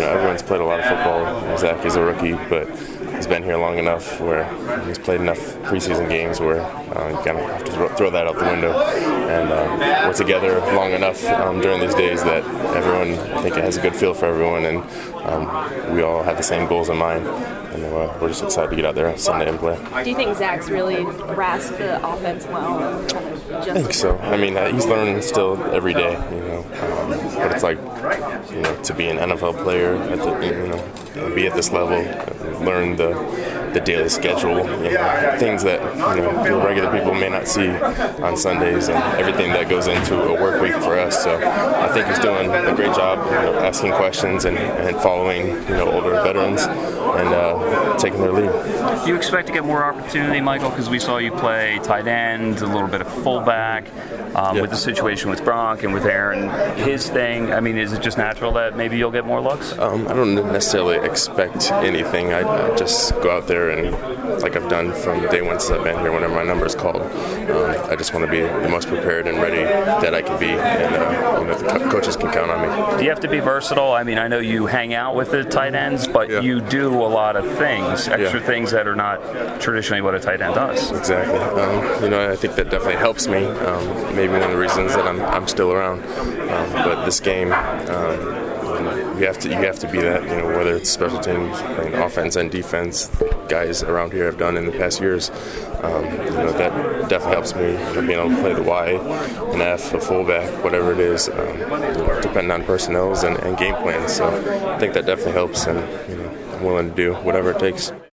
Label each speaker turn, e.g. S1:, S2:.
S1: everyone's played a lot of football. Zach is a rookie, but he's been here long enough where he's played enough preseason games where you kind of have to throw that out the window. And we're together long enough during these days that everyone, I think, has a good feel for everyone, and we all have the same goals in mind. And we're just excited to get out there on Sunday and play.
S2: Do you think Zach's really grasped the offense well?
S1: I think so. I mean, he's learning still every day, what it's like, to be an NFL player, be at this level, learn the daily schedule, things that regular people may not see on Sundays, and everything that goes into a work week for us. So I think he's doing a great job, asking questions and following older veterans and taking their lead.
S3: Do you expect to get more opportunity, Michael? Because we saw you play tight end, a little bit of fullback, with the situation with Gronk and with Aaron. His thing, I mean, is it just natural that maybe you'll get more looks?
S1: I don't necessarily expect anything. I just go out there and, like I've done from day one since I've been here, whenever my number is called, I just want to be the most prepared and ready that I can be, and the coaches can count on me.
S3: Do you have to be versatile? I mean, I know you hang out with the tight ends, but you do a lot of things, extra things that are not traditionally what a tight end does.
S1: Exactly. I think that definitely helps me. Maybe one of the reasons that I'm still around. But this game, you have to be that. Whether it's special teams, playing offense and defense, guys around here have done in the past years. That definitely helps me. Being able to play the Y, an F, a fullback, whatever it is, depending on personnels and game plans. So I think that definitely helps, and I'm willing to do whatever it takes.